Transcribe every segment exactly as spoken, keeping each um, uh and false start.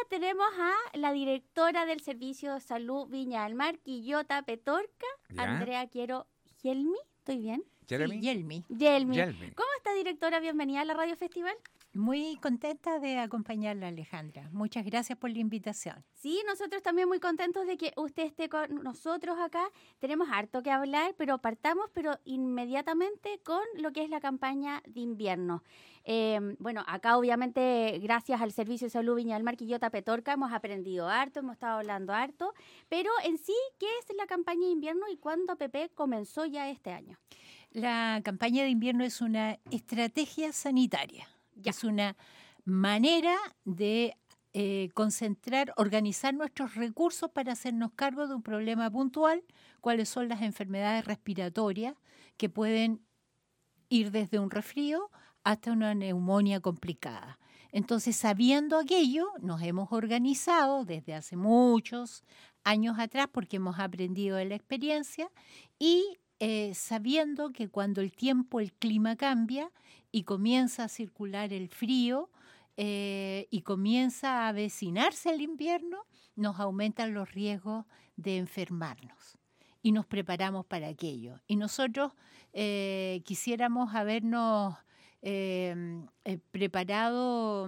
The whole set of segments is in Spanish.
tenemos a la directora del Servicio de Salud Viña del Mar, Quillota Petorca, ¿Ya? Andrea Quiero Gelmi. ¿Estoy bien? ¿Jeremy? Sí, Yelmi. Gelmi. Yelmi. ¿Cómo está, directora? Bienvenida a la Radio Festival. Muy contenta de acompañarla, Alejandra. Muchas gracias por la invitación. Sí, nosotros también muy contentos de que usted esté con nosotros acá. Tenemos harto que hablar, pero partamos pero inmediatamente con lo que es la campaña de invierno. Eh, bueno, acá obviamente gracias al Servicio de Salud Viña del Mar, Quillota Petorca, hemos aprendido harto, hemos estado hablando harto, pero en sí, ¿qué es la campaña de invierno y cuándo P P comenzó ya este año? La campaña de invierno es una estrategia sanitaria. Ya. Es una manera de eh, concentrar, organizar nuestros recursos para hacernos cargo de un problema puntual, cuáles son las enfermedades respiratorias que pueden ir desde un resfrío hasta una neumonía complicada. Entonces, sabiendo aquello, nos hemos organizado desde hace muchos años atrás porque hemos aprendido de la experiencia y eh, sabiendo que cuando el tiempo, el clima cambia y comienza a circular el frío eh, y comienza a avecinarse el invierno, nos aumentan los riesgos de enfermarnos. Y nos preparamos para aquello. Y nosotros eh, quisiéramos habernos eh, eh, preparado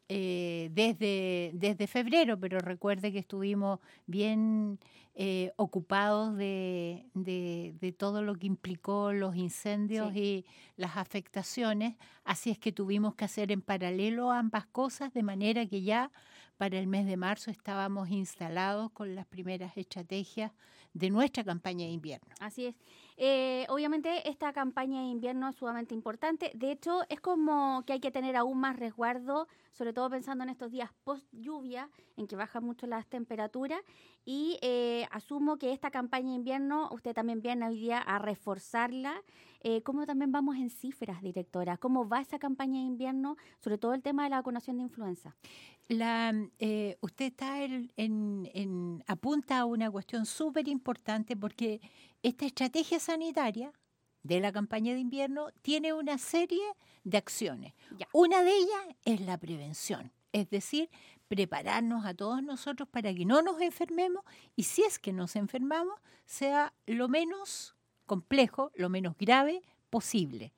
eh, desde, desde febrero, pero recuerde que estuvimos bien eh, ocupados de, de, de todo lo que implicó los incendios Sí. y las afectaciones, así es que tuvimos que hacer en paralelo ambas cosas, de manera que ya para el mes de marzo estábamos instalados con las primeras estrategias de nuestra campaña de invierno. Así es. Eh, obviamente esta campaña de invierno es sumamente importante. De hecho, es como que hay que tener aún más resguardo, sobre todo pensando en estos días post lluvia, en que bajan mucho las temperaturas. Y eh, asumo que esta campaña de invierno, usted también viene hoy día a reforzarla. Eh, ¿Cómo también vamos en cifras, directora? ¿Cómo va esa campaña de invierno? Sobre todo el tema de la vacunación de influenza. La, eh, usted está en, en, en, apunta a una cuestión súper importante porque esta estrategia sanitaria de la campaña de invierno tiene una serie de acciones. Ya. Una de ellas es la prevención, es decir, prepararnos a todos nosotros para que no nos enfermemos y si es que nos enfermamos, sea lo menos complejo, lo menos grave posible.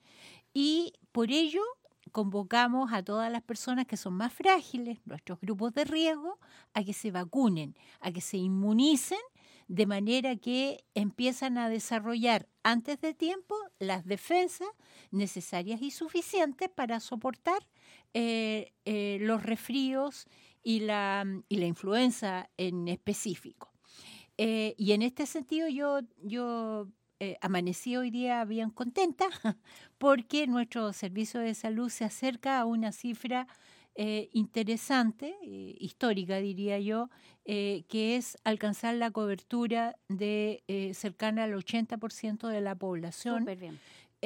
Y por ello convocamos a todas las personas que son más frágiles, nuestros grupos de riesgo, a que se vacunen, a que se inmunicen, de manera que empiezan a desarrollar antes de tiempo las defensas necesarias y suficientes para soportar eh, eh, los resfríos y la, y la influenza en específico. Eh, y en este sentido yo... yo Eh, amanecí hoy día bien contenta porque nuestro servicio de salud se acerca a una cifra eh, interesante, eh, histórica diría yo, eh, que es alcanzar la cobertura de eh, cercana al ochenta por ciento de la población Súper bien.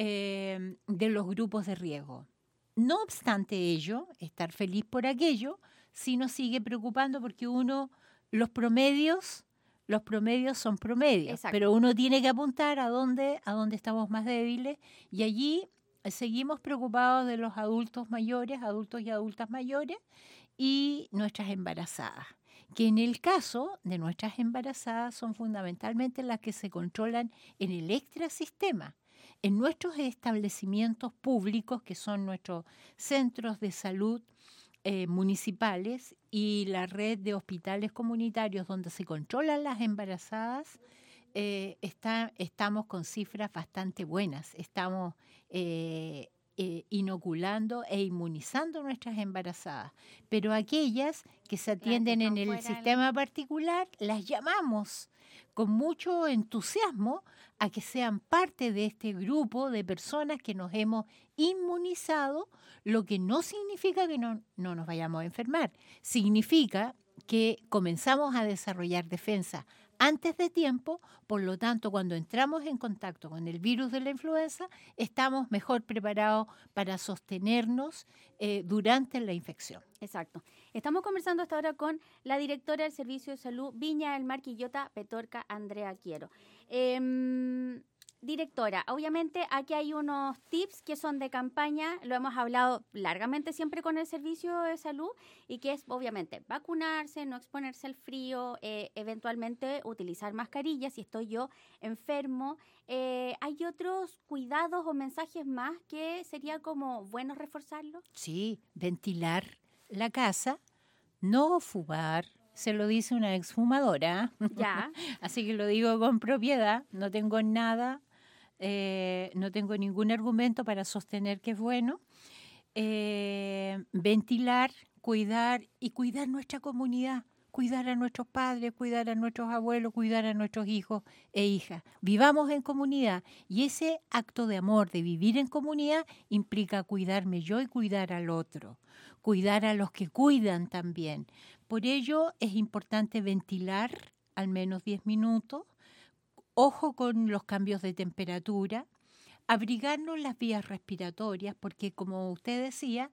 eh, de los grupos de riesgo. No obstante ello, estar feliz por aquello, sí nos sigue preocupando porque uno, los promedios... Los promedios son promedios, Exacto. pero uno tiene que apuntar a dónde, a dónde estamos más débiles y allí seguimos preocupados de los adultos mayores, adultos y adultas mayores y nuestras embarazadas, que en el caso de nuestras embarazadas son fundamentalmente las que se controlan en el extrasistema, en nuestros establecimientos públicos, que son nuestros centros de salud Eh, municipales y la red de hospitales comunitarios donde se controlan las embarazadas, eh, está, estamos con cifras bastante buenas. Estamos eh, eh, inoculando e inmunizando a nuestras embarazadas. Pero aquellas que se atienden que en están el fuera sistema del- particular, las llamamos con mucho entusiasmo a que sean parte de este grupo de personas que nos hemos inmunizado, lo que no significa que no, no nos vayamos a enfermar. Significa que comenzamos a desarrollar defensa antes de tiempo, por lo tanto, cuando entramos en contacto con el virus de la influenza, estamos mejor preparados para sostenernos eh, durante la infección. Exacto. Estamos conversando hasta ahora con la directora del Servicio de Salud Viña del Mar, Quillota Petorca, Andrea Quiero. Eh, Directora, obviamente aquí hay unos tips que son de campaña, lo hemos hablado largamente siempre con el servicio de salud y que es obviamente vacunarse, no exponerse al frío, eh, eventualmente utilizar mascarillas si estoy yo enfermo. Eh, ¿Hay otros cuidados o mensajes más que sería como bueno reforzarlo? Sí, ventilar la casa, no fumar. Se lo dice una exfumadora. Ya. Así que lo digo con propiedad, no tengo nada. Eh, no tengo ningún argumento para sostener que es bueno. Eh, ventilar, cuidar y cuidar nuestra comunidad, cuidar a nuestros padres, cuidar a nuestros abuelos, cuidar a nuestros hijos e hijas. Vivamos en comunidad y ese acto de amor, de vivir en comunidad, implica cuidarme yo y cuidar al otro, cuidar a los que cuidan también. Por ello es importante ventilar al menos diez minutos. Ojo con los cambios de temperatura, abrigarnos las vías respiratorias, porque como usted decía,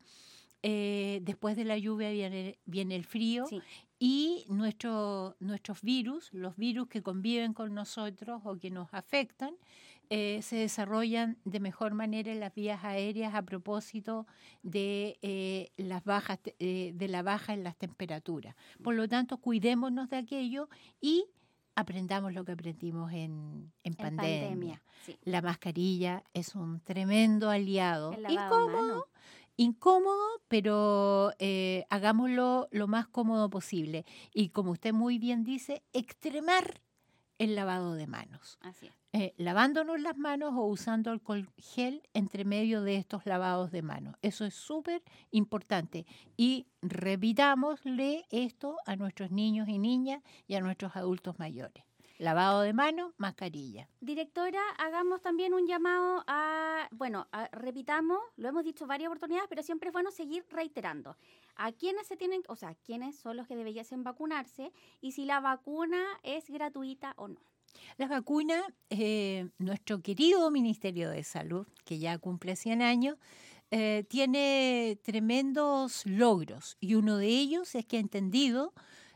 eh, después de la lluvia viene, viene el frío Sí. y nuestro, nuestros virus, los virus que conviven con nosotros o que nos afectan, eh, se desarrollan de mejor manera en las vías aéreas a propósito de, eh, las bajas, eh, de la baja en las temperaturas. Por lo tanto, cuidémonos de aquello y aprendamos lo que aprendimos en, en pandemia. pandemia, sí. La mascarilla es un tremendo aliado. El lavado de Incómodo, mano. incómodo, pero eh, hagámoslo lo más cómodo posible. Y como usted muy bien dice, extremar el lavado de manos. Así es. Eh, lavándonos las manos o usando alcohol gel entre medio de estos lavados de manos. Eso es súper importante. Y repitámosle esto a nuestros niños y niñas y a nuestros adultos mayores. Lavado de manos, mascarilla. Directora, hagamos también un llamado a, bueno, a- repitamos, lo hemos dicho varias oportunidades, pero siempre es bueno seguir reiterando. A quiénes se tienen, o sea, quiénes son los que deberían vacunarse y si la vacuna es gratuita o no. Las vacunas, eh, nuestro querido Ministerio de Salud, que ya cumple cien años, eh, tiene tremendos logros y uno de ellos es que ha entendido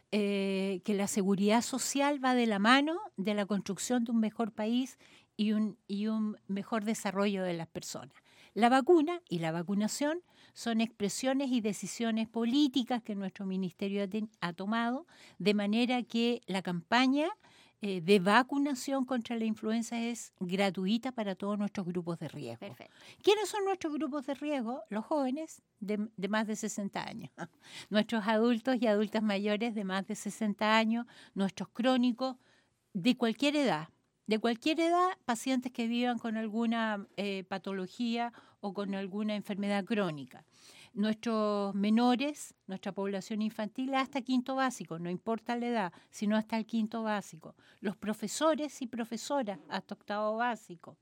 eh, que la seguridad social va de la mano de la construcción de un mejor país y un, y un mejor desarrollo de las personas. La vacuna y la vacunación son expresiones y decisiones políticas que nuestro ministerio ha, ten, ha tomado, de manera que la campaña eh, de vacunación contra la influenza es gratuita para todos nuestros grupos de riesgo. Perfecto. ¿Quiénes son nuestros grupos de riesgo? Los jóvenes de, de más de sesenta años, nuestros adultos y adultas mayores de más de sesenta años, nuestros crónicos de cualquier edad. De cualquier edad, pacientes que vivan con alguna eh, patología o con alguna enfermedad crónica. Nuestros menores, nuestra población infantil hasta quinto básico, no importa la edad, sino hasta el quinto básico. Los profesores y profesoras hasta octavo básico.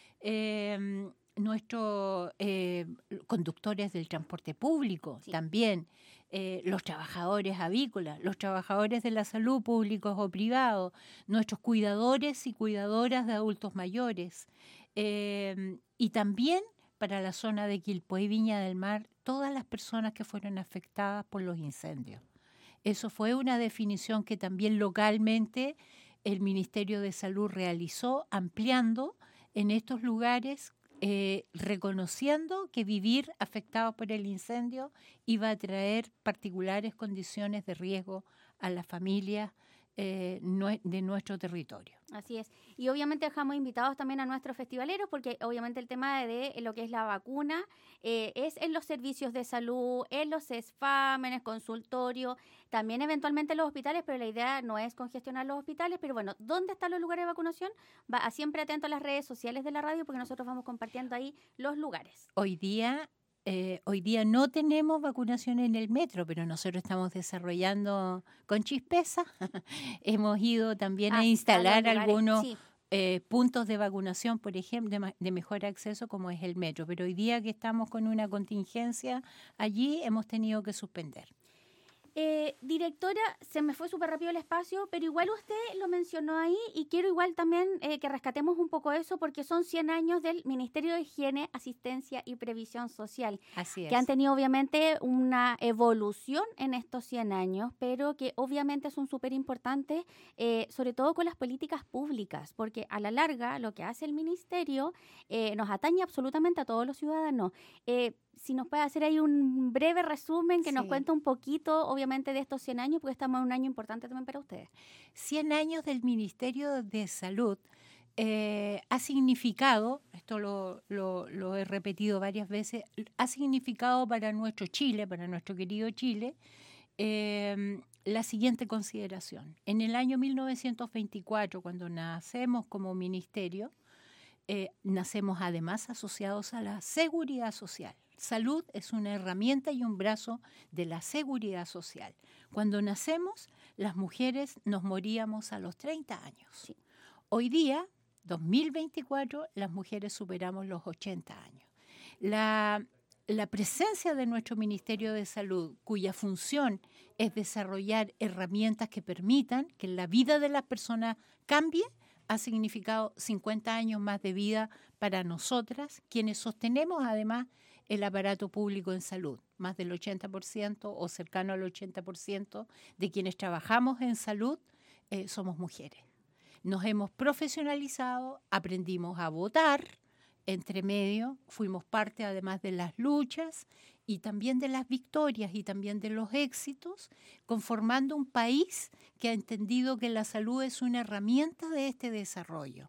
Eh, nuestros eh, conductores del transporte público sí. También. Eh, los trabajadores avícolas, los trabajadores de la salud, públicos o privados, nuestros cuidadores y cuidadoras de adultos mayores. Eh, y también para la zona de Quilpué y Viña del Mar, todas las personas que fueron afectadas por los incendios. Eso fue una definición que también localmente el Ministerio de Salud realizó, ampliando en estos lugares, eh, reconociendo que vivir afectado por el incendio iba a traer particulares condiciones de riesgo a las familias eh, de nuestro territorio. Así es. Y obviamente dejamos invitados también a nuestros festivaleros porque obviamente el tema de lo que es la vacuna eh, es en los servicios de salud, en los exámenes, consultorios, también eventualmente en los hospitales, pero la idea no es congestionar los hospitales. Pero bueno, ¿dónde están los lugares de vacunación? Va a siempre atento a las redes sociales de la radio porque nosotros vamos compartiendo ahí los lugares. Hoy día... Eh, hoy día no tenemos vacunación en el metro, pero nosotros estamos desarrollando con chispeza. Hemos ido también ah, a instalar a algunos sí. eh, puntos de vacunación, por ejemplo, de, de mejor acceso como es el metro. Pero hoy día que estamos con una contingencia allí, hemos tenido que suspender. Eh, directora, se me fue súper rápido el espacio, pero igual usted lo mencionó ahí y quiero igual también eh, que rescatemos un poco eso porque son cien años del Ministerio de Higiene, Asistencia y Previsión Social. Así es. Que han tenido obviamente una evolución en estos cien años, pero que obviamente son súper importantes, eh, sobre todo con las políticas públicas, porque a la larga lo que hace el Ministerio eh, nos atañe absolutamente a todos los ciudadanos. Eh, si nos puede hacer ahí un breve resumen que Sí. nos cuenta un poquito, obviamente, de estos cien años, porque estamos en un año importante también para ustedes. cien años del Ministerio de Salud eh, ha significado, esto lo, lo, lo he repetido varias veces, ha significado para nuestro Chile, para nuestro querido Chile, eh, la siguiente consideración. En el año mil novecientos veinticuatro, cuando nacemos como ministerio, eh, nacemos además asociados a la seguridad social. Salud es una herramienta y un brazo de la seguridad social. Cuando nacemos, las mujeres nos moríamos a los treinta años. Sí. Hoy día, dos mil veinticuatro, las mujeres superamos los ochenta años. La, la presencia de nuestro Ministerio de Salud, cuya función es desarrollar herramientas que permitan que la vida de las personas cambie, ha significado cincuenta años más de vida para nosotras, quienes sostenemos además el aparato público en salud. Más del ochenta por ciento o cercano al ochenta por ciento de quienes trabajamos en salud eh, somos mujeres. Nos hemos profesionalizado, aprendimos a votar, entre medio fuimos parte además de las luchas y también de las victorias y también de los éxitos, conformando un país que ha entendido que la salud es una herramienta de este desarrollo.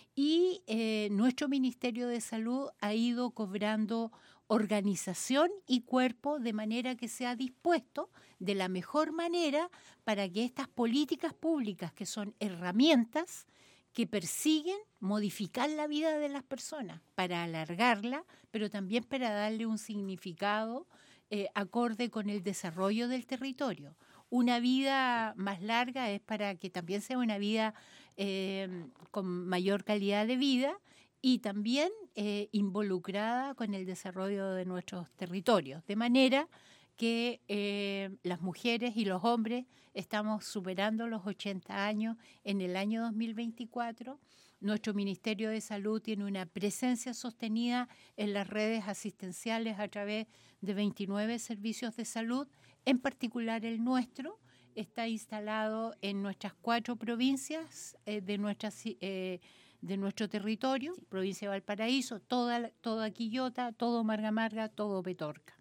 Y eh, nuestro Ministerio de Salud ha ido cobrando organización y cuerpo de manera que se ha dispuesto de la mejor manera para que estas políticas públicas, que son herramientas que persiguen modificar la vida de las personas, para alargarla, pero también para darle un significado eh, acorde con el desarrollo del territorio. Una vida más larga es para que también sea una vida eh, con mayor calidad de vida y también eh, involucrada con el desarrollo de nuestros territorios, de manera que eh, las mujeres y los hombres estamos superando los ochenta años en el año dos mil veinticuatro. Nuestro Ministerio de Salud tiene una presencia sostenida en las redes asistenciales a través de veintinueve servicios de salud, en particular el nuestro. Está instalado en nuestras cuatro provincias eh, de, nuestras, eh, de nuestro territorio, sí. Provincia de Valparaíso, toda, toda Quillota, todo Marga Marga, todo Petorca.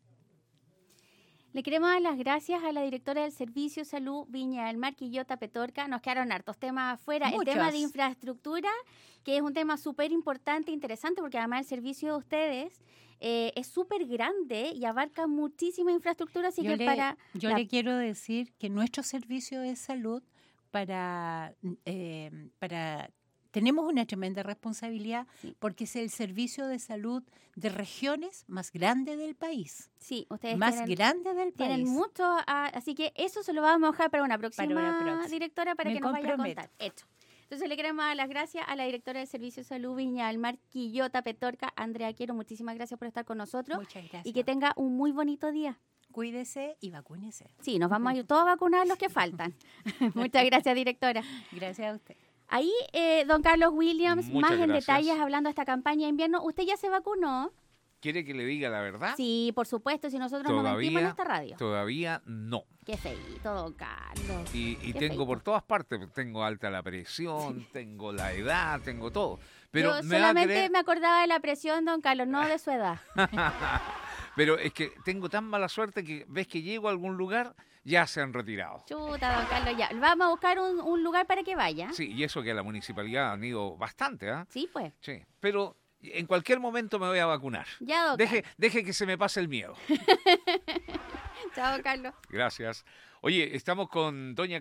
Le queremos dar las gracias a la directora del Servicio Salud Viña del Mar, Quillota, Petorca. Nos quedaron hartos temas afuera. Muchos. El tema de infraestructura, que es un tema súper importante e interesante, porque además el servicio de ustedes eh, es súper grande y abarca muchísima infraestructura. Así yo que le, para yo la... le quiero decir que nuestro servicio de salud, para, eh, para tenemos una tremenda responsabilidad, sí. Porque es el servicio de salud de regiones más grande del país. Sí, ustedes más tienen, grande del país. Tienen mucho, a, así que eso se lo vamos a dejar para una próxima, para una próxima. directora para Me que nos comprometo. vaya a contar. Hecho. Entonces le queremos dar las gracias a la directora del Servicio de Salud Viña del Mar, Quillota, Petorca, Andrea Quiero. Muchísimas gracias por estar con nosotros. Muchas gracias. Y que tenga un muy bonito día. Cuídese y vacúnese. Sí, nos vamos a ir todos a vacunar los que faltan. Muchas gracias, directora. Gracias a usted. Ahí, eh, don Carlos Williams, Muchas más en gracias. detalles hablando de esta campaña de invierno. ¿Usted ya se vacunó? ¿Quiere que le diga la verdad? Sí, por supuesto, si nosotros no mentimos en esta radio. Todavía no. Qué feíto, don Carlos. Y, y Qué tengo feíto. por todas partes, tengo alta la presión, tengo la edad, tengo todo. Pero Yo me solamente va a creer... me acordaba de la presión, don Carlos, no de su edad. Pero es que tengo tan mala suerte que ves que llego a algún lugar, ya se han retirado. Chuta, don Carlos, ya. Vamos a buscar un, un lugar para que vaya. Sí, y eso que a la municipalidad han ido bastante, ¿ah? ¿eh? Sí, pues. Sí, pero en cualquier momento me voy a vacunar. Ya, don Deje, deje que se me pase el miedo. Chao, don Carlos. Gracias. Oye, estamos con doña